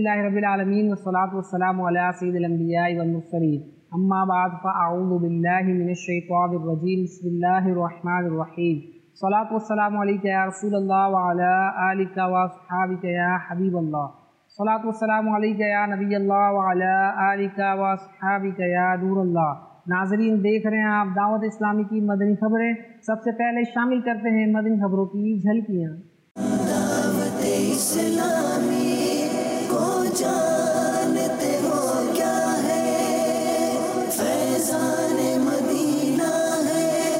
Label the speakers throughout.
Speaker 1: الحمدللہ رب العالمین والصلاة والسلام علی سید الانبیاء والمرسلین اما بعد فاعوذ باللہ من الشیطان الرجیم بسم اللہ الرحمن الرحیم صلاۃ والسلام علیک یا رسول اللہ وعلی آلک واصحابک یا حبیب اللہ صلاۃ والسلام علیک یا نبی اللہ وعلی آلک واصحابک یا نور اللہ۔ ناظرین دیکھ رہے ہیں آپ دعوت اسلامی کی مدنی خبریں۔ سب سے پہلے شامل کرتے ہیں مدنی خبروں کی جھلکیاں۔
Speaker 2: دعوت اسلامی کو جانتے ہو کیا ہے، فیضان مدینہ ہے،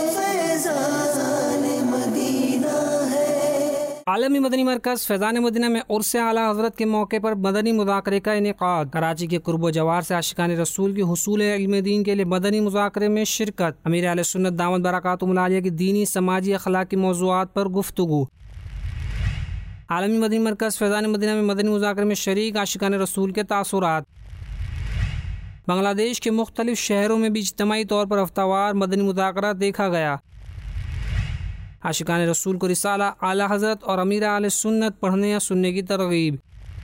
Speaker 2: فیضان مدینہ ہے۔
Speaker 3: عالمی مدنی مرکز فیضان مدینہ میں عرس اعلیٰ حضرت کے موقع پر مدنی مذاکرے کا انعقاد۔ کراچی کے قرب و جوار سے عاشقان رسول کی حصول علم دین کے لیے مدنی مذاکرے میں شرکت۔ امیر اہل سنت دامت برکاتہم العالیہ کی دینی سماجی اخلاقی موضوعات پر گفتگو۔ عالمی مدنی مرکز فیضان مدینہ میں مدنی مذاکرے میں شریک عاشقان رسول کے تاثرات۔ بنگلہ دیش کے مختلف شہروں میں بھی اجتماعی طور پر ہفتہ وار مدنی مذاکرہ دیکھا گیا۔ عاشقان رسول کو رسالہ اعلیٰ حضرت اور امیر اہل سنت پڑھنے یا سننے کی ترغیب۔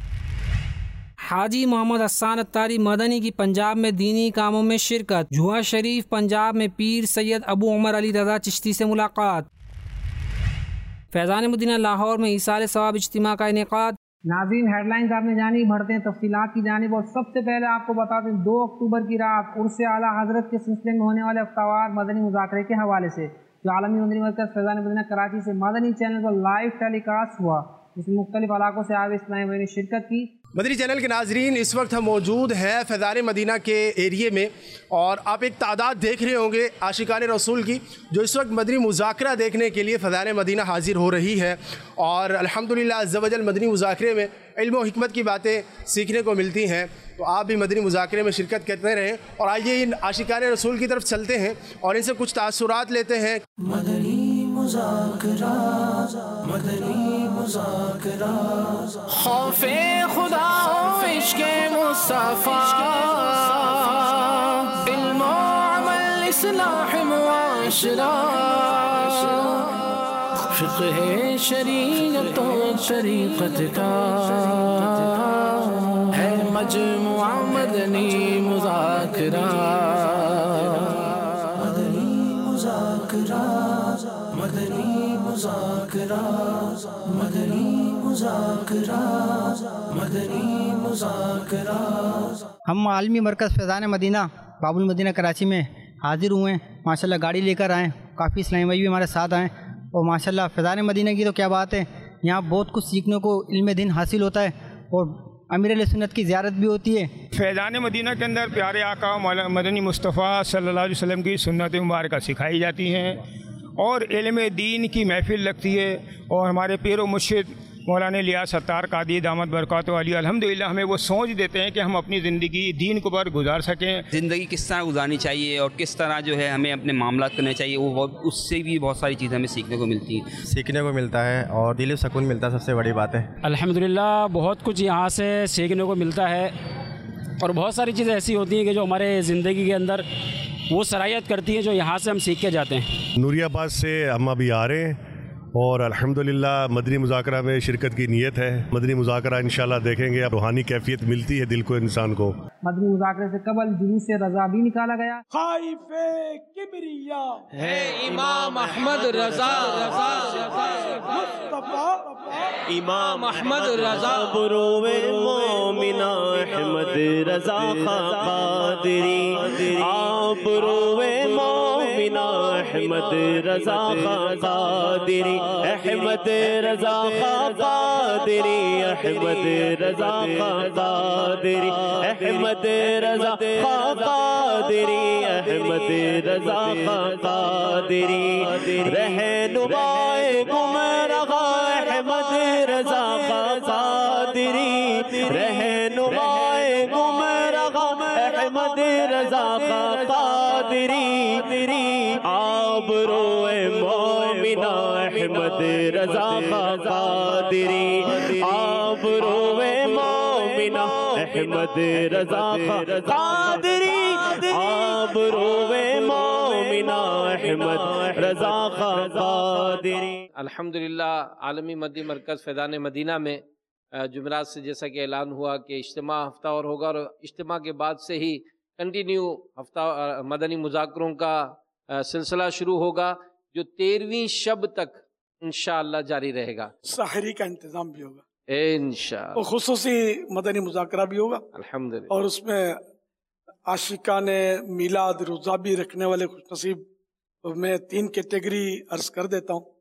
Speaker 3: حاجی محمد حسان اتاری مدنی کی پنجاب میں دینی کاموں میں شرکت۔ جھوا شریف پنجاب میں پیر سید ابو عمر علی رضا چشتی سے ملاقات۔ فیضان مدینہ لاہور میں ایثار ثواب اجتماع کا انعقاد۔
Speaker 1: ناظرین ہیڈ لائنز آپ نے جانی، بڑھتے ہیں تفصیلات کی جانب، اور سب سے پہلے آپ کو بتا دیں 2 اکتوبر کی رات عرس اعلیٰ حضرت کے سلسلے میں ہونے والے ہفتہ وار مدنی مذاکرے کے حوالے سے جو عالمی مدنی مرکز فیضان مدینہ کراچی سے مدنی چینل پر لائیو ٹیلی کاسٹ ہوا، جس میں مختلف علاقوں سے آئے اسلامی بھائی نے شرکت کی۔
Speaker 4: مدنی چینل کے ناظرین، اس وقت ہم موجود ہیں فیضان مدینہ کے ایریے میں، اور آپ ایک تعداد دیکھ رہے ہوں گے عاشقان رسول کی جو اس وقت مدنی مذاکرہ دیکھنے کے لیے فیضان مدینہ حاضر ہو رہی ہے، اور الحمدللہ عز و جل مدنی مذاکرے میں علم و حکمت کی باتیں سیکھنے کو ملتی ہیں، تو آپ بھی مدنی مذاکرے میں شرکت کرتے رہیں۔ اور آئیے ان عاشقان رسول کی طرف چلتے ہیں اور ان سے کچھ تاثرات لیتے ہیں۔
Speaker 2: مدنی مذاکرہ، مدنی مذاکرہ،
Speaker 5: خوف خدا و عشق مصطفیٰ، علم و عمل اصلاح معاشرہ، فقہ شریعت و طریقت کا ہے مجموعہ مدنی مذاکرہ۔
Speaker 2: مدنی مذاکرہ، مدنی مذاکرہ، مدنی مذاکرہ، مدنی مذاکرہ۔
Speaker 6: ہم عالمی مرکز فیضان مدینہ باب المدینہ کراچی میں حاضر ہوئے ہیں۔ ماشاءاللہ گاڑی لے کر آئیں، کافی اسلامی بھائی بھی ہمارے ساتھ آئیں، اور ماشاءاللہ فیضان مدینہ کی تو کیا بات ہے، یہاں بہت کچھ سیکھنے کو علم دین حاصل ہوتا ہے، اور امیر علیہ سنت کی زیارت بھی ہوتی ہے۔
Speaker 7: فیضان مدینہ کے اندر پیارے آقا مدنی مصطفیٰ صلی اللہ علیہ وسلم کی سنت مبارکہ سکھائی جاتی ہیں، اور علم دین کی محفل لگتی ہے، اور ہمارے پیر و مرشد مولانا الیاس ستار قادری دامت برکاتہ علی الحمدللہ ہمیں وہ سوچ دیتے ہیں کہ ہم اپنی زندگی دین کو پر گزار سکیں۔
Speaker 8: زندگی کس طرح گزارنی چاہیے اور کس طرح جو ہے ہمیں اپنے معاملات کرنے چاہیے، وہ اس سے بھی بہت ساری چیزیں ہمیں سیکھنے کو ملتی ہیں،
Speaker 9: سیکھنے کو ملتا ہے، اور دل و سکون ملتا ہے، سب سے بڑی بات ہے۔
Speaker 10: الحمدللہ بہت کچھ یہاں سے سیکھنے کو ملتا ہے، اور بہت ساری چیزیں ایسی ہوتی ہیں کہ جو ہمارے زندگی کے اندر وہ صلاحیت کرتی ہیں جو یہاں سے ہم سیکھ کے جاتے ہیں۔
Speaker 11: نوری آباد سے ہم ابھی آ رہے ہیں، اور الحمدللہ مدنی مذاکرہ میں شرکت کی نیت ہے۔ مدنی مذاکرہ انشاءاللہ دیکھیں گے، روحانی کیفیت ملتی ہے دل کو، انسان کو۔
Speaker 1: مدنی مذاکرے سے قبل جلوس رضا بھی نکالا گیا۔
Speaker 5: خائف کبریا ہے امام احمد رضا، مصطفیٰ امام احمد رضا،
Speaker 12: بروے مومنہ احمد رضا قادری، آپ بروے مومنہ احمد رضا قادری، احمد رضا قادری، احمد رضا قادری، احمد رضا قادری، احمد رضا قادری، رہنمائے گمراہ احمد رضا قادری، رہنمائے گمراہ احمد رضا قادری، آبروئے مومنہ احمد رضا قادری، آبروئے مومنہ احمد رضا قادری، آبروئے مومنہ احمد رضا قادری۔
Speaker 13: الحمدللہ عالمی مدنی مرکز فیضان مدینہ میں जुमेरात से जैसा कि ऐलान हुआ कि इज्तिमा हफ्ता और होगा, और इज्तिमा के बाद से ही कंटिन्यू हफ्ता मदनी मुज़ाकरों का सिलसिला शुरू होगा जो 13वीं शब तक इंशाअल्लाह जारी रहेगा।
Speaker 14: सहरी का इंतज़ाम भी होगा
Speaker 13: इंशाअल्लाह,
Speaker 14: और खुसूसी मदनी मुज़ाकरा भी होगा
Speaker 13: अल्हम्दुलिल्लाह,
Speaker 14: और उसमें आशिकाने मिलाद रोज़ा भी रखने वाले खुशनसीब तो मैं 3 कैटेगरी अर्ज कर देता हूँ।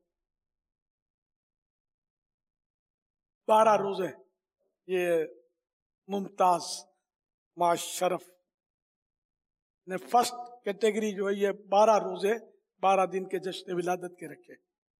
Speaker 14: 12 रोज़े ये मुमताज माशरफ ने फर्स्ट कैटेगरी जो है ये 12 रोज़े 12 दिन के जश्न विलादत के रखे,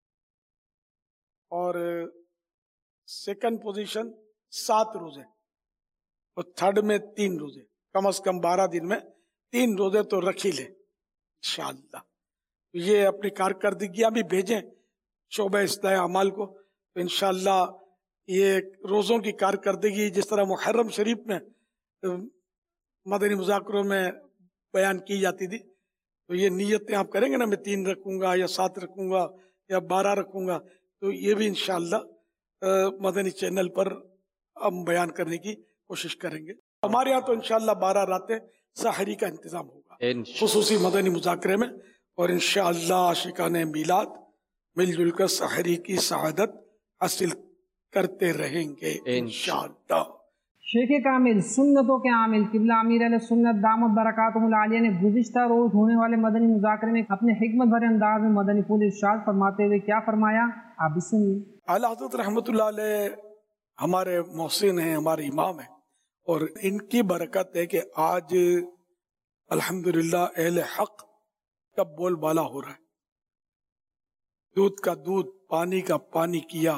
Speaker 14: और सेकंड पोजीशन 7 रोज़े, और थर्ड में 3 रोज़े, कम से कम 12 दिन में 3 रोज़े तो रख ही ले इंशाअल्लाह। ये अपनी कारकर्दगियाँ भी भेजें शोबे इस्लाह अमाल को, तो इंशाअल्लाह ये रोज़ों की कारकर्दगी जिस तरह मुहर्रम शरीफ में मदनी मुज़ाकरों में बयान की जाती थी, तो ये नीयतें आप करेंगे ना, मैं 3 रखूँगा या 7 रखूँगा या 12 रखूँगा, तो ये भी इंशाअल्लाह मदनी चैनल पर हम बयान करने की कोशिश करेंगे। हमारे यहाँ तो इंशाअल्लाह 12 रातें सहरी का इंतज़ाम होगा खुसूसी मदनी मुज़ाकरे में, और इंशाअल्लाह आशिकाने मिलाद मिलजुल कर सहरी की सआदत हासिल करते रहेंगे इंशाअल्लाह।
Speaker 1: शेख कामिल सुन्नतों के आमिल किबला अमीर अहले सुन्नत दामत बरकातुहुल आलिया ने गुज़िश्ता रोज़ होने वाले मदनी मुज़ाकरे में अपने हिकमत भरे अंदाज में मदनी फूल इरशाद फरमाते हुए क्या फरमाया, आप भी सुनिए।
Speaker 14: आला हज़रत रहमतुल्लाह अलैह हमारे मोहसिन हैं, हमारे इमाम हैं, और इनकी बरकत है कि आज अल्हम्दुलिल्लाह अहले हक का बोलबाला हो रहा है। दूध का दूध, पानी का पानी किया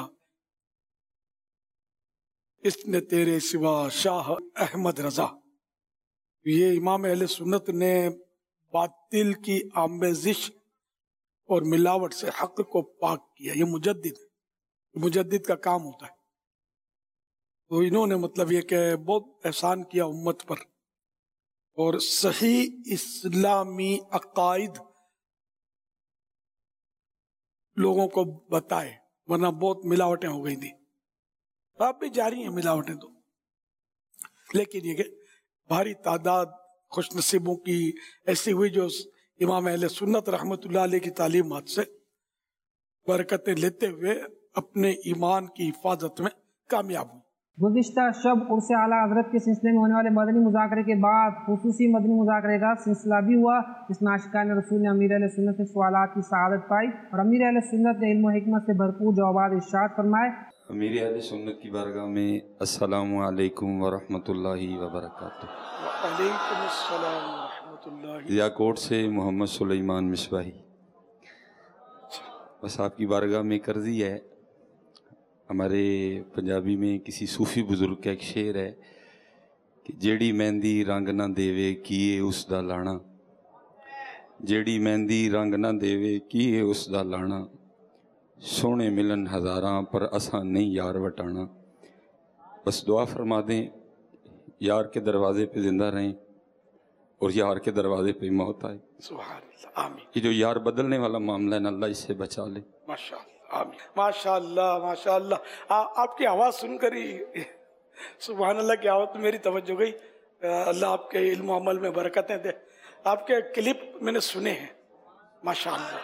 Speaker 14: इसने तेरे सिवा शाह अहमद रजा। ये इमाम अहले सुन्नत ने बातिल की आमेजिश और मिलावट से हक को पाक किया। ये मुजद्दिद का काम होता है। तो इन्होंने मतलब ये कि बहुत एहसान किया उम्मत पर, और सही इस्लामी अकाइद लोगों को बताए, वरना बहुत मिलावटें हो गई थी। अब भी जारी हैं मिलावटें तो, लेकिन ये भारी तादाद खुशनसीबों की ऐसी हुई जो इमाम अहले सुन्नत रहमतुल्लाह अलैह की तालीमात से बरकतें लेते हुए अपने ईमान की हिफाजत में कामयाब हुई।
Speaker 1: गुज़िश्ता शब उर्से आला हज़रत के सिलसिले में होने वाले मदनी मुज़ाकरे के बाद खुसूसी मदनी मुज़ाकरे का सिलसिला भी हुआ, जिसमें आशिकान रसूल ने अमीर अहले सुन्नत से सवालात की सआदत पाई, और अमीर अहले सुन्नत ने इल्म व हिकमत से भरपूर जवाबात इरशाद फरमाए।
Speaker 15: अमीर अहले सुन्नत की बारगाह में अस्सलामु अलैकुम व रहमतुल्लाहि व बरकातुहू।
Speaker 14: वालेकुम अस्सलाम व रहमतुल्लाहि।
Speaker 15: याकोट से मोहम्मद सुलेमान मिसबाही। बस आपकी बारगाह में कर्जी है, हमारे पंजाबी में किसी सूफी बुजुर्ग का एक शेर है कि जेड़ी मेहंदी रंग ना देवे किए उसदा लाना, जेड़ी मेहंदी रंग ना देवे किए उसदा लाना, सोने मिलन हज़ारां पर असा नहीं यार वटाना। बस दुआ फरमा दें यार के दरवाजे पे ज़िंदा रहें और यार के दरवाजे पे मौत आए।
Speaker 14: सुभान आमीन।
Speaker 15: ये जो यार बदलने वाला मामला है ना, अल्लाह इससे बचा ले।
Speaker 14: माशाअल्लाह आमीन। माशाअल्लाह माशाअल्लाह। आपकी आवाज़ सुनकर ही सुभान अल्लाह की आवाज़ मेरी तवज्जो गई। अल्लाह आपके इल्म अमल में बरकतें दे। आपके क्लिप मैंने सुने हैं माशाअल्लाह।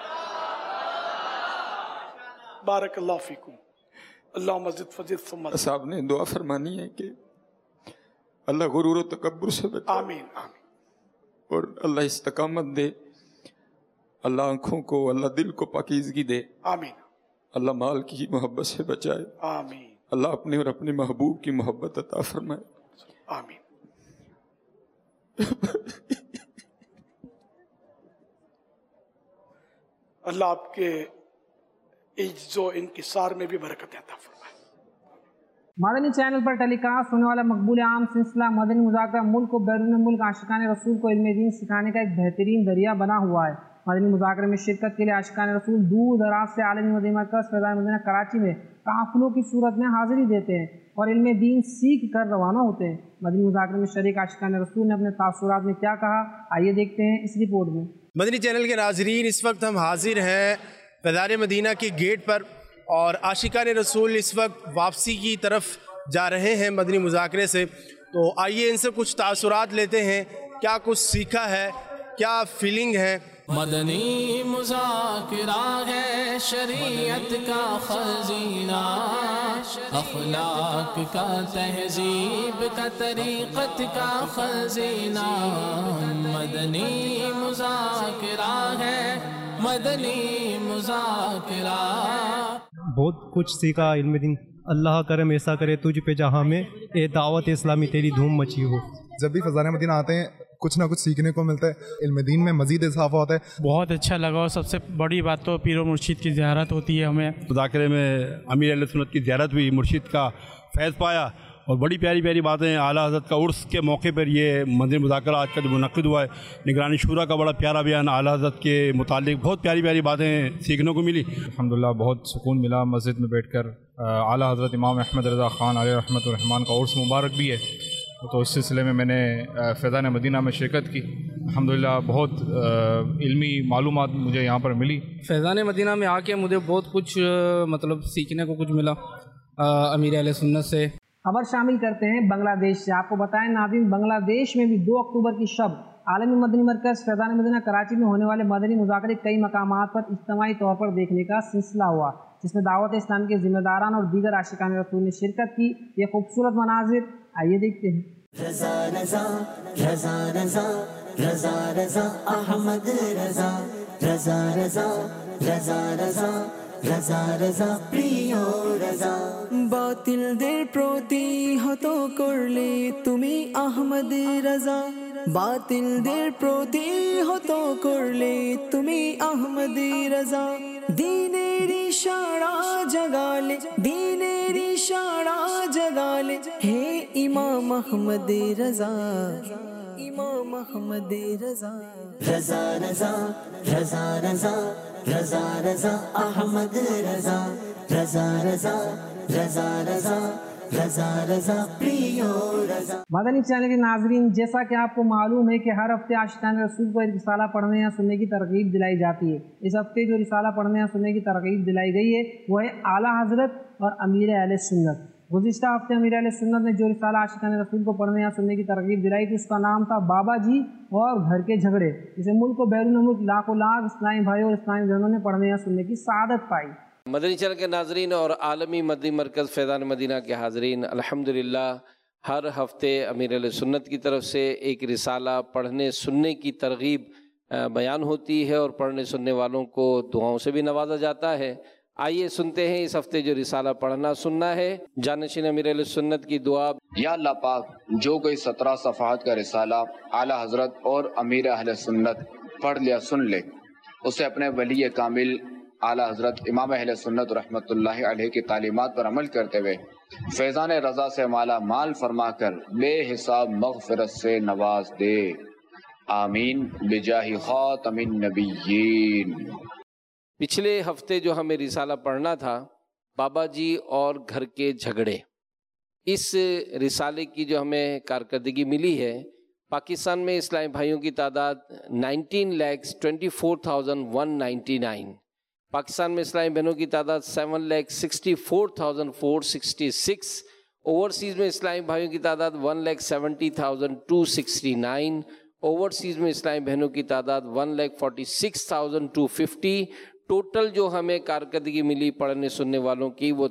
Speaker 14: बारकल्लाहु फीकुम। अल्लाह मज़ीद फज़ील सुम्मा।
Speaker 15: साहब ने दुआ फरमानी है कि अल्लाह गुरूर और तकब्बुर से बचा।
Speaker 14: आमीन आमीन।
Speaker 15: और अल्लाह इस्तकामत दे, अल्लाह आँखों को, अल्लाह दिल को पाकीज़गी दे।
Speaker 14: आमीन।
Speaker 15: अल्लाह माल की मोहब्बत से बचाए।
Speaker 14: आमीन।
Speaker 15: अल्लाह अपने और अपने महबूब की मोहब्बत अता फरमाए।
Speaker 14: आमीन। अल्लाह आपके इज्जो इनकिसार में भी बरकतें अता फरमाए।
Speaker 1: मदनी चैनल पर टेलीकास्ट होने वाला मकबूल आम सिलसिला मदनी मुज़ाकरा मुल्क और बैरून मुल्क आशिकान रसूल को इल्म दीन सिखाने का एक बेहतरीन दरिया बना हुआ है। मदनी मुज़ाकरे में शिरकत के लिए आशिकान रसूल दूर दराज से आलमी मदनी मरकज़ फैज़ान मदीना कराची में काफ़िलों की सूरत में हाज़िरी देते हैं और इल्म दीन सीख कर रवाना होते हैं। मदनी मुज़ाकरे में शरीक आशिकान रसूल ने अपने तासुरात में क्या कहा, आइए देखते हैं इस रिपोर्ट में।
Speaker 4: मदनी चैनल के नाज़रीन, इस वक्त हम हाजिर हैं फैज़ान मदीना के गेट पर और आशिकान रसूल इस वक्त वापसी की तरफ جا رہے ہیں مدنی مذاکرے سے، تو آئیے ان سے کچھ تاثرات لیتے ہیں، کیا کچھ سیکھا ہے، کیا فیلنگ ہے۔
Speaker 2: مدنی مذاکرہ ہے شریعت کا خزینہ، اخلاق کا، تہذیب کا، طریقت کا خزینہ۔ مدنی مذاکرہ ہے، مدنی مذاکرہ۔
Speaker 16: بہت کچھ سیکھا علم دین، اللہ کرم ایسا کرے تجھ پہ جہاں میں اے دعوت اسلامی تیری دھوم مچی ہو۔
Speaker 17: جب بھی فیضان مدینہ آتے ہیں کچھ نہ کچھ سیکھنے کو ملتا ہے، علم دین میں مزید اضافہ ہوتا ہے۔
Speaker 18: بہت اچھا لگا، اور سب سے بڑی بات تو پیر و مرشد کی زیارت ہوتی ہے۔ ہمیں
Speaker 19: مذاکرے میں امیر اہل سنت کی زیارت ہوئی، مرشد کا فیض پایا، اور بڑی پیاری پیاری باتیں، اعلیٰ حضرت کا عرس کے موقع پر یہ مدنی مذاکرہ آج کا جو منعقد ہوا ہے، نگرانی شورا کا بڑا پیارا بیان اعلیٰ حضرت کے متعلق، بہت پیاری پیاری باتیں سیکھنے کو ملی۔
Speaker 20: الحمدللہ بہت سکون ملا مسجد میں بیٹھ کر۔ اعلیٰ حضرت امام احمد رضا خان علیہ رحمۃ الرحمٰن کا عرس مبارک بھی ہے، تو اس سلسلے میں نے فیضان مدینہ میں شرکت کی۔ الحمدللہ بہت علمی معلومات مجھے یہاں پر ملی۔
Speaker 21: فیضان مدینہ میں آ کے مجھے بہت کچھ مطلب سیکھنے کو کچھ ملا امیر اہل سنت سے۔
Speaker 1: خبر شامل کرتے ہیں بنگلہ دیش سے۔ آپ کو بتائیں ناظرین، بنگلہ دیش میں بھی 2 اکتوبر کی شب عالمی مدنی مرکز فیضان مدینہ کراچی میں ہونے والے مدنی مذاکرے کئی مقامات پر اجتماعی طور پر دیکھنے کا سلسلہ ہوا، جس میں دعوت اسلام کے ذمہ داران اور دیگر عاشقان رسول نے شرکت کی۔ یہ خوبصورت مناظر آئیے دیکھتے ہیں۔
Speaker 2: رضا رضا رضا رضا رضا رضا احمد رضا رضا رضا رضا رضا رضا رضا প্রিয় رضا বাতিল দের প্রতি হত করলে তুমি আহমদ রাজা বাতিল দের প্রতি হত করলে তুমি আহমদ রাজা দিনের ইশারা জাগালে দিনের ইশারা জাগালে হে ইমাম আহমদ রাজা ইমাম আহমদ রাজা رضا رضا رضا رضا رضا رضا احمد رضا رضا رضا رضا رضا رضا رضا پریو رضا۔
Speaker 1: مدنی چینل کے ناظرین، جیسا کہ آپ کو معلوم ہے کہ ہر ہفتے عاشقان رسول کو ایک رسالہ پڑھنے یا سننے کی ترغیب دلائی جاتی ہے۔ اس ہفتے جو رسالہ پڑھنے یا سننے کی ترغیب دلائی گئی ہے وہ ہے اعلیٰ حضرت اور امیر اہل سنت۔ گزشتہ ہفتے امیر اہل سنت نے جو رسالہ عاشقان رسول کو پڑھنے یا سننے کی ترغیب دلائی تھی، اس کا نام تھا بابا جی اور گھر کے جھگڑے۔ اسے ملک و بیرون ملک لاکھوں لاکھ اسلامی بھائیوں اور اسلامی بہنوں نے پڑھنے یا سننے کی سعادت پائی۔
Speaker 13: مدنی چینل کے ناظرین اور عالمی مدنی مرکز فیضان مدینہ کے حاضرین، الحمدللہ ہر ہفتے امیر اہل سنت کی طرف سے ایک رسالہ پڑھنے سننے کی ترغیب بیان ہوتی ہے، اور پڑھنے سننے والوں کو دعاؤں سے بھی نوازا جاتا ہے۔ آئیے سنتے ہیں اس ہفتے جو رسالہ پڑھنا سننا ہے۔ جانشین امیر اہل سنت کی دعا۔
Speaker 22: یا اللہ پاک، جو کوئی 17 صفحات کا رسالہ اعلیٰ حضرت اور امیر اہل سنت پڑھ لیا سن لے، اسے اپنے ولی کامل اعلیٰ حضرت امام اہل سنت رحمۃ اللہ علیہ کی تعلیمات پر عمل کرتے ہوئے فیضان رضا سے مالا مال فرما کر بے حساب مغفرت سے نواز دے، آمین بجاہ خاتم النبیین۔
Speaker 13: پچھلے ہفتے جو ہمیں رسالہ پڑھنا تھا بابا جی اور گھر کے جھگڑے، اس رسالے کی جو ہمیں کارکردگی ملی ہے، پاکستان میں اسلامی بھائیوں کی تعداد 19,24,199، پاکستان میں اسلامی بہنوں کی تعداد 7,64,466، اوورسیز میں اسلامی بھائیوں کی تعداد 1,70,269، اوورسیز میں اسلامی بہنوں کی تعداد 1,46,250، ٹوٹل جو ہمیں کارکردگی ملی پڑھنے سننے والوں کی وہ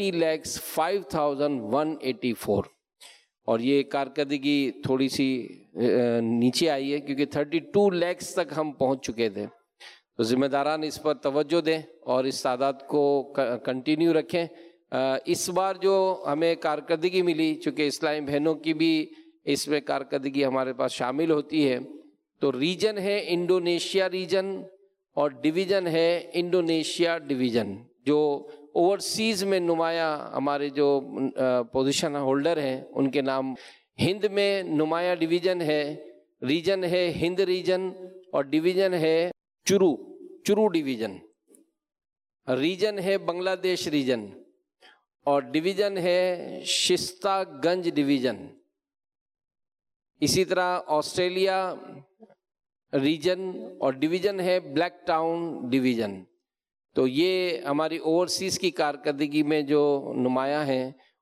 Speaker 13: 30,05,184، اور یہ کارکردگی تھوڑی سی نیچے آئی ہے کیونکہ 32 لاکھ تک ہم پہنچ چکے تھے۔ تو ذمہ داران اس پر توجہ دیں اور اس تعداد کو کنٹینیو رکھیں۔ اس بار جو ہمیں کارکردگی ملی، چونکہ اسلامی بہنوں کی بھی اس میں کارکردگی ہمارے پاس شامل ہوتی ہے، تو ریجن ہے انڈونیشیا ریجن اور ڈویژن ہے انڈونیشیا ڈویژن۔ جو اوورسیز میں نمایاں ہمارے جو پوزیشن ہولڈر ہیں ان کے نام، ہند میں نمایاں ڈویژن ہے، ریجن ہے ہند ریجن، اور ڈویژن ہے چرو ڈویژن، ریجن ہے بنگلہ دیش ریجن، اور ڈویژن ہے شستہ گنج ڈویژن۔ اسی طرح آسٹریلیا ریجن اور ڈویژن ہے بلیک ٹاؤن ڈویژن۔ تو یہ ہماری اوورسیز کی کارکردگی میں جو نمایاں ہیں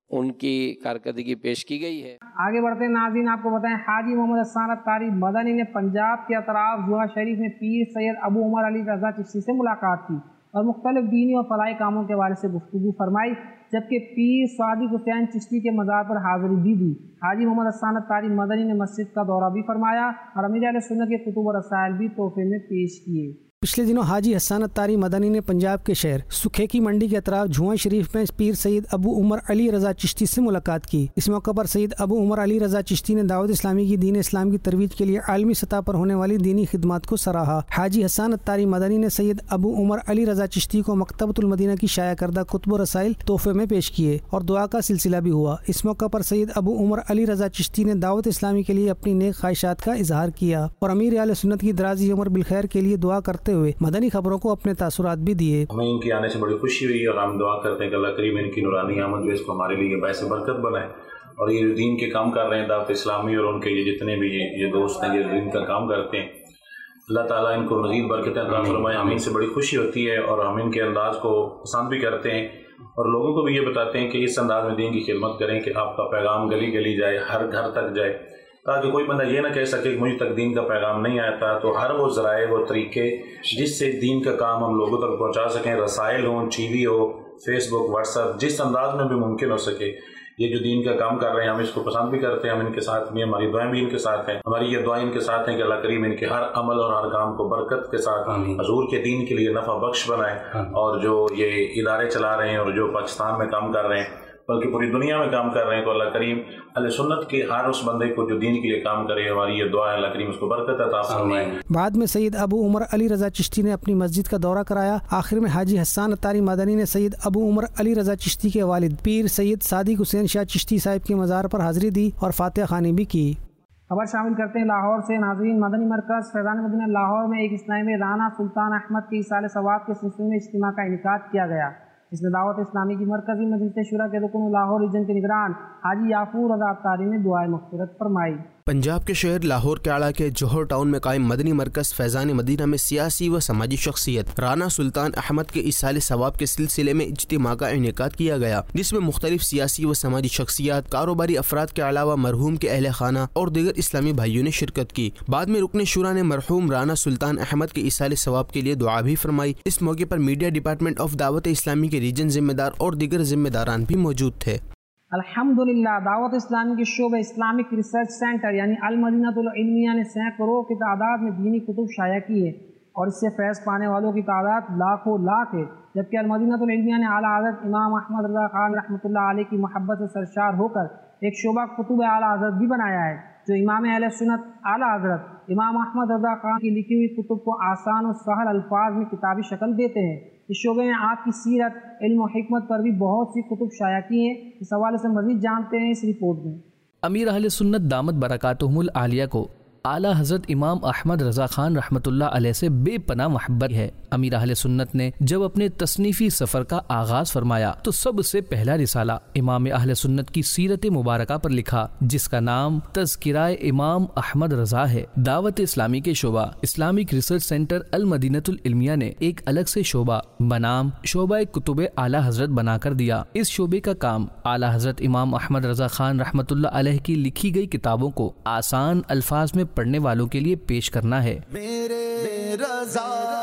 Speaker 13: उनकी कारकर्दगी पेश की गई है।
Speaker 1: आगे बढ़ते हैं नाज़रीन, आपको बताएं हाजी मोहम्मद हसन अत्तारी मदनी ने पंजाब के अतराफ जुआ शरीफ में पीर सैयद अबू उमर अली रज़ा चिश्ती से मुलाकात की और मुख्तलिफ दीनी और फलाही कामों के हवाले से गुफ्तगू फरमाई, जबकि पीर सादिक हुसैन चिश्ती के मज़ार पर हाज़िरी भी दी। हाजी मोहम्मद हसन अत्तारी मदनी ने मस्जिद का दौरा भी फरमाया और अमीर अहले सुन्नत के कुतुब और रसाइल भी तोहफे में पेश किए।
Speaker 3: पिछले दिनों हाजी हसन अत्तारी मदनी ने पंजाब के शहर सुखे की मंडी के अतराफ जुआ शरीफ में पीर सैयद अबू उमर अली रज़ा चिश्ती से मुलाकात की। इस मौके पर सैयद अबू उमर अली रज़ा चिश्ती ने दावत इस्लामी की दीन इस्लाम की तरवीज के लिए आलमी सतह पर होने वाली दीनी खिदमत को सराहा। हाजी हसन अत्तारी मदनी ने सैयद अबू उमर अली रज़ा चिश्ती को मकतबतुल मदीना की शाया करदा कुतुब रसाइल तोहफे में पेश किए और दुआ का सिलसिला भी हुआ। इस मौके पर सैयद अबू उमर अली रज़ा चिश्ती ने दावत इस्लामी के लिए अपनी नेक ख्वाहिशात का इजहार किया और अमीर अहले सुन्नत की दराजी उम्र बिलखैर के लिए दुआ करते हुए मदनी खबरों को अपने तासुरात भी दिए।
Speaker 6: हमें इनके आने से बड़ी खुशी हुई और हम दुआ करते हैं कि अल्लाह करीम इनकी नूरानी आमद जो इसको हमारे लिए बायस बरकत बनाए और ये दीन के काम कर रहे हैं दावत इस्लामी और उनके ये जितने भी ये दोस्त हैं ये दीन का काम करते हैं, अल्लाह ताला इनको मज़ीद बरकतें अता फरमाए। हमें इनसे बड़ी खुशी होती है और हम इनके अंदाज़ को पसंद भी करते हैं और लोगों को भी ये बताते हैं कि इस अंदाज़ में दीन की खिदमत करें कि आपका पैगाम गली गली जाए, हर घर तक जाए, ताकि कोई बंदा ये ना कह सके कि मुझ तक दीन का पैगाम नहीं आता। तो हर वो ज़राए वो तरीके जिससे दीन का काम हम लोगों तक पहुंचा सकें, रसाइल हों, टीवी हो, फेसबुक, व्हाट्सएप, जिस अंदाज में भी मुमकिन हो सके, ये जो दीन का काम कर रहे हैं हम इसको पसंद भी करते हैं। हम इनके साथ भी, हमारी दुआएं भी इनके साथ हैं, हमारी ये दुआएं इनके साथ हैं कि अल्लाह करीम इनके हर अमल और हर काम को बरकत के साथ हजूर के दीन के लिए नफ़ा बख्श बनाए और जो ये इदारे चला रहे हैं और जो पाकिस्तान में काम कर रहे हैं बल्कि पूरी दुनिया में काम कर रहे हैं, तो अल्लाह करीम अहले सुन्नत के हर उस बंदे को जो दीन के लिए काम करे, हमारी ये दुआ है अल्लाह करीम उसको बरकत अता फरमाए।
Speaker 3: बाद में सैयद अबू उमर अली रज़ा चिश्ती ने अपनी मस्जिद का दौरा कराया। आखिर में हाजी हसन अत्तारी मदनी ने सैयद अबू उमर अली रज़ा चिश्ती के वालिद पीर सैयद सादिक हुसैन शाह चिश्ती साहिब के मज़ार पर हाज़िरी दी और फातिहा ख़वानी भी की।
Speaker 1: खबर शामिल करते हैं लाहौर से नाज़रीन, मदनी मरकज़ फैज़ान मदीना लाहौर में एक इस्लामी में राना सुल्तान अहमद के इसाले सवाब के सिलसिले में इज्तिमा का इनेकाद किया गया, जिसमें दावत इस्लामी की मरकज़ी मजलिस शुरा के रुकन लाहौर रीजन के निगरान हाजी याफूर रज़ा अत्तारी ने दुआए मग़फ़िरत फरमाई।
Speaker 23: पंजाब के शहर लाहौर के आला के जौहर टाउन में कायम मदनी मरकज़ फैज़ान मदीना में सियासी व समाजी शख्सियत राना सुल्तान अहमद के इसाले सवाब के सिलसिले में इज्तिमा का इनेकाद किया गया, जिसमें मुख्तलिफ सियासी व समाजी शख्सियत, कारोबारी अफराद के अलावा मरहूम के अहले खाना और दीगर इस्लामी भाइयों ने शिरकत की। बाद में रुकन शुरा ने मरहूम राना सुल्तान अहमद के इसाले सवाब के लिए दुआ भी फरमाई। इस मौके पर मीडिया डिपार्टमेंट ऑफ दावत इस्लामी के रीजन जिम्मेदार और दीगर जिम्मेदारान भी मौजूद थे।
Speaker 1: अल्हम्दुलिल्लाह, दावत इस्लामी के शोबे इस्लामिक रिसर्च सेंटर यानी अल मदीनतुल इल्मिया ने सैकड़ों की तादाद में दीनी कुतुब शाया की है और इससे फैज़ पाने वालों की तादाद लाखों लाख है, जबकि अल मदीनतुल इल्मिया ने आला हज़रत इमाम अहमद रज़ा खान रहमतुल्लाह अलैह की मोहब्बत से सरशार होकर एक शोबा कुतुब आला हज़रत भी बनाया है, जो इमाम अहले सुन्नत आला हज़रत इमाम अहमद रज़ा खान की लिखी हुई कुतुब को आसान और सहल अल्फाज में किताबी शक्ल देते हैं। इस शोबे में आपकी सीरत, इल्म और हिकमत पर भी बहुत सी कुतुब शाया की हैं। इस हवाले से मज़ीद जानते हैं इस रिपोर्ट में।
Speaker 24: अमीर अहले सुन्नत दामत बरकातुहुमुल आलिया को आला हज़रत इमाम अहमद रज़ा खान रहमतुल्लाह अलैह से बेपनाह मोहब्बत है। अमीर अहले सुन्नत ने जब अपने तसनीफ़ी सफ़र का आगाज़ फरमाया तो सबसे पहला रिसाला इमाम अहले सुन्नत की सीरत मुबारका पर लिखा, जिसका नाम तज़किराए इमाम अहमद रज़ा है। दावत इस्लामी के शोबा Islamic research centre Al Madinatul Ilmiya ने एक अलग से शोबा बनाम शोबा कुतुब आला हज़रत बनाकर दिया। इस शोबे का काम आला हज़रत इमाम अहमद रज़ा खान रहमतुल्लाह अलैह की लिखी गई किताबों को आसान अल्फाज में पढ़ने वालों के लिए पेश करना है।
Speaker 2: मेरे रज़ा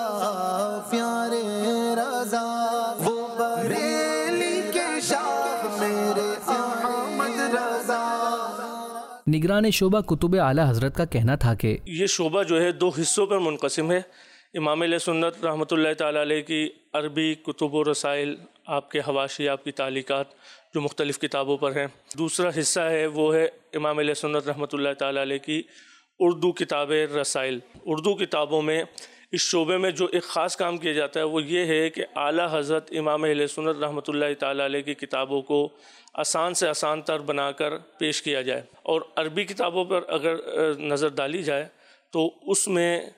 Speaker 2: प्यारे रज़ा वो बरेली के शाह मेरे अहमद रज़ा।
Speaker 24: निगरान शोबा कुतुब आला हज़रत का कहना था कि
Speaker 25: ये शोबा जो है दो हिस्सों पर मुनक़सिम है। इमाम अहले सुन्नत रहमतुल्लाह ताला अलैह की अरबी कुतुब व रसाइल, आपके हवाशी, आपकी तालीकात जो मुख्तलिफ़ किताबों पर हैं। दूसरा हिस्सा है वो है इमाम अहले सुन्नत रहमतुल्लाह ताला अलैह की उर्दू किताबें रसाइल। उर्दू किताबों में इस शोबे में जो एक ख़ास काम किया जाता है वो ये है कि आला हज़रत इमाम अहले सुन्नत रहमतुल्लाह ताला अलैह की किताबों को आसान से आसान तर बनाकर पेश किया जाए। और अरबी किताबों पर अगर नज़र डाली जाए तो उसमें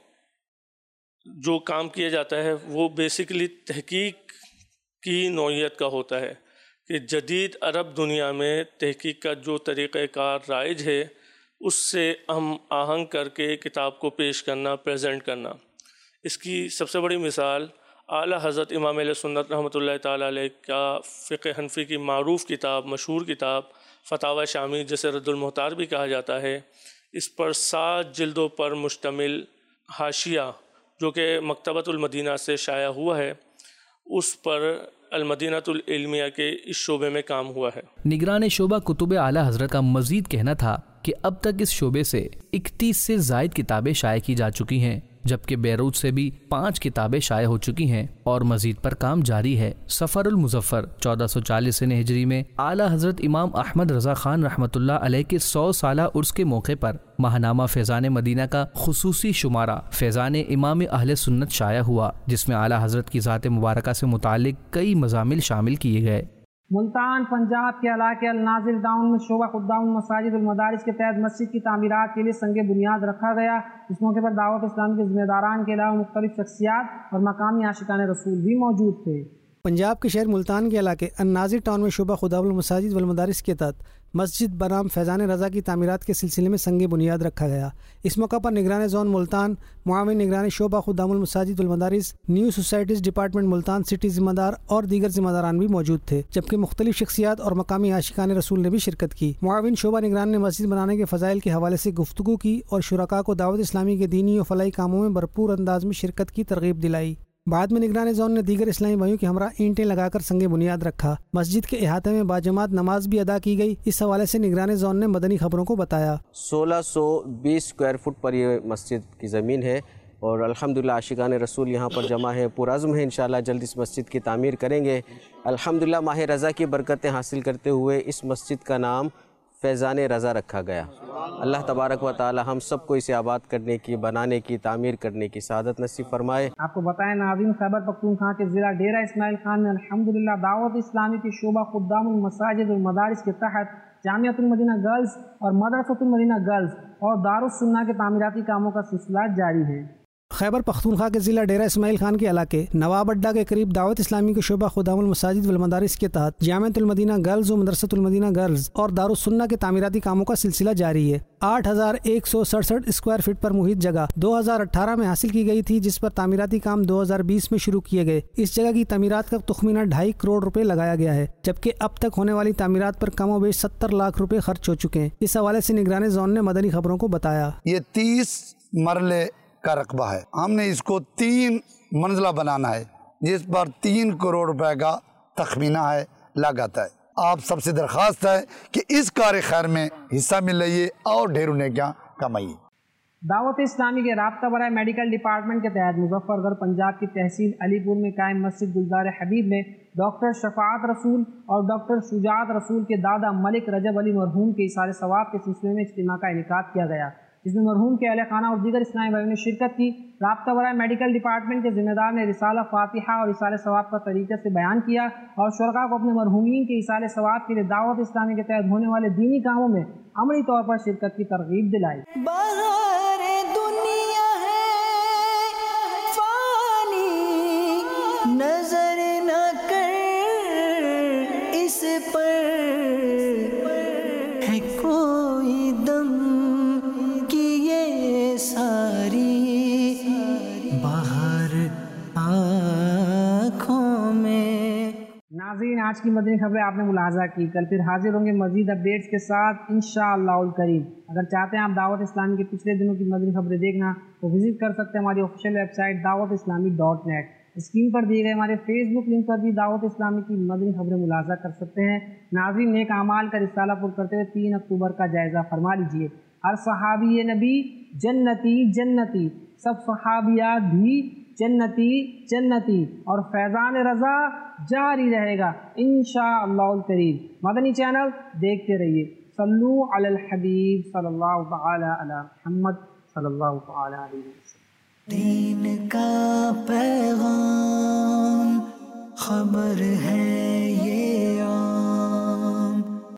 Speaker 25: जो काम किया जाता है वो बेसिकली तहकीक की नौइयत का होता है कि जदीद अरब दुनिया में तहकीक का जो तरीक़ाकार राइज है उससे हम आहंग करके किताब को पेश करना, प्रेजेंट करना। इसकी सबसे बड़ी मिसाल اعلیٰ حضرت امام علیہ سنت رحمۃ اللہ تعالیٰ علیہ کا فقہ حنفی کی معروف کتاب، مشہور کتاب فتاوی شامی، جسے رد المحتار بھی کہا جاتا ہے، اس پر 7 جلدوں پر مشتمل حاشیہ جو کہ مکتبۃ المدینہ سے شائع ہوا ہے، اس پر المدینۃ العلمیہ کے اس شعبے میں کام ہوا ہے۔
Speaker 24: نگران شعبہ کتب اعلیٰ حضرت کا مزید کہنا تھا کہ اب تک اس شعبے سے 31 سے زائد کتابیں شائع کی جا چکی ہیں، جبکہ بیروت سے بھی 5 کتابیں شائع ہو چکی ہیں اور مزید پر کام جاری ہے۔ سفر المظفر 1440 ہجری میں اعلیٰ حضرت امام احمد رضا خان رحمۃ اللہ علیہ کے 100 سالہ عرس کے موقع پر ماہنامہ فیضان مدینہ کا خصوصی شمارہ فیضان امام اہل سنت شائع ہوا، جس میں اعلیٰ حضرت کی ذات مبارکہ سے متعلق کئی مضامین شامل کیے گئے۔
Speaker 1: ملتان پنجاب کے علاقے الناظر ٹاؤن میں شعبہ خدام المساجد والمدارس کے تحت مسجد کی تعمیرات کے لیے سنگ بنیاد رکھا گیا۔ اس موقع پر دعوت اسلامی کے ذمہ داران کے علاوہ مختلف شخصیات اور مقامی عاشقان رسول بھی موجود تھے۔
Speaker 3: پنجاب کے شہر ملتان کے علاقے الناظر ٹاؤن میں شعبہ خدام المساجد والمدارس کے تحت مسجد بنام فیضان رضا کی تعمیرات کے سلسلے میں سنگ بنیاد رکھا گیا۔ اس موقع پر نگران زون ملتان، معاون نگران شعبہ خدام المساجد والمدارس، new societies department Multan city ذمہ دار اور دیگر ذمہ داران بھی موجود تھے، جبکہ مختلف شخصیات اور مقامی عاشقان رسول نے بھی شرکت کی۔ معاون شعبہ نگران نے مسجد بنانے کے فضائل کے حوالے سے گفتگو کی اور شرکاء کو دعوت اسلامی کے دینی و فلاحی کاموں میں بھرپور انداز میں شرکت کی ترغیب دلائی۔ بعد میں نگران زون نے دیگر اسلامی بھائیوں کے ہمراہ اینٹیں لگا کر سنگ بنیاد رکھا۔ مسجد کے احاطے میں باجماعت نماز بھی ادا کی گئی۔ اس حوالے سے نگران زون نے مدنی خبروں کو بتایا
Speaker 7: 1620 اسکوائر فٹ پر یہ مسجد کی زمین ہے اور الحمدللہ عاشقان رسول یہاں پر جمع ہیں، پرعزم ہیں انشاءاللہ جلد اس مسجد کی تعمیر کریں گے۔ الحمدللہ ماہ رضا کی برکتیں حاصل کرتے ہوئے اس مسجد کا نام فیضان رضا رکھا گیا۔ اللہ تبارک و تعالی ہم سب کو اسے آباد کرنے کی، بنانے کی، تعمیر کرنے کی سعادت نصیب فرمائے۔
Speaker 1: آپ کو بتائیں ناظرین، خیبر پختونخوا کے ضلع ڈیرہ اسماعیل خان میں الحمدللہ دعوت اسلامی کے شعبہ خدام المساجد والمدارس کے تحت جامعۃ المدینہ گرلز اور مدرسۃ المدینہ گرلز اور دارالسنہ کے تعمیراتی کاموں کا سلسلہ جاری ہے۔
Speaker 3: خیبر پختونخوا کے ضلع ڈیرہ اسماعیل خان کے علاقے نواب اڈا کے قریب دعوت اسلامی کے شعبہ خدام المساجد والمدارس کے تحت جامعۃ المدینہ گرلز و مدرسۃ المدینہ گرلز اور دارالسنہ کے تعمیراتی کاموں کا سلسلہ جاری ہے۔ 8167 اسکوائر فٹ پر محیط جگہ 2018 میں حاصل کی گئی تھی، جس پر تعمیراتی کام 2020 میں شروع کیے گئے۔ اس جگہ کی تعمیرات کا تخمینہ 2.5 کروڑ روپے لگایا گیا ہے، جبکہ اب تک ہونے والی تعمیرات پر کم و بیش 70 لاکھ روپے خرچ ہو چکے ہیں۔ اس حوالے سے نگران زون نے مدنی خبروں کو بتایا
Speaker 8: یہ 30 مرلے کا رقبہ ہے، ہم نے اس کو 3 منزلہ بنانا ہے، جس پر 3 کروڑ روپے کا تخمینہ ہے، لاگت ہے۔ آپ سب سے درخواست ہے کہ اس کار خیر میں حصہ میں لئیے اور ڈھیروں نیکیاں کمائیے۔
Speaker 1: دعوت اسلامی کے رابطہ برائے میڈیکل ڈپارٹمنٹ کے تحت مظفر گڑھ پنجاب کی تحصیل علی پور میں قائم مسجد گلزار حبیب میں ڈاکٹر شفاعت رسول اور ڈاکٹر شجاعت رسول کے دادا ملک رجب علی مرحوم کے ایثار ثواب کے سلسلے میں اجتماع کا انعقاد کیا گیا، جس میں مرحوم کے اہل خانہ اور دیگر اسلامی بھائیوں نے شرکت کی۔ رابطہ برائے میڈیکل ڈپارٹمنٹ کے ذمہ دار نے رسالہ فاتحہ اور ایثار ثواب کا طریقے سے بیان کیا اور شرکاء کو اپنے مرحومین کے ایثار ثواب کے لیے دعوت اسلامی کے تحت ہونے والے دینی کاموں میں عملی طور پر شرکت کی ترغیب دلائی۔
Speaker 2: دنیا ہے فانی، نظر نہ کر اس پر ہے کوئی دم کی یہ ساری باہر آنکھوں میں۔
Speaker 1: ناظرین، آج کی مدنی خبریں آپ نے ملاحظہ کی، کل پھر حاضر ہوں گے مزید اپڈیٹس کے ساتھ انشاءاللہ الکریم۔ اگر چاہتے ہیں آپ دعوت اسلامی کے پچھلے دنوں کی مدنی خبریں دیکھنا تو وزٹ کر سکتے ہیں ہماری official website dawatislami.net۔ Screen پر دیے گئے ہمارے فیس بک لنک پر بھی دعوت اسلامی کی مدنی خبریں ملاحظہ کر سکتے ہیں۔ ناظرین، نیک اعمال کا رسالہ پر کرتے ہوئے 3 اکتوبر کا جائزہ فرما لیجئے۔ ہر صحابی نبی جنتی جنتی، سب صحابیات بھی جنتی جنتی، اور فیضان رضا جاری رہے گا انشاءاللہ الکریم۔ مدنی چینل دیکھتے رہیے۔ صلو علی الحبیب صلی اللہ تعالی علی محمد صلی اللہ تعالی علیہ وسلم۔
Speaker 2: دین کا پیغام خبر ہے یہ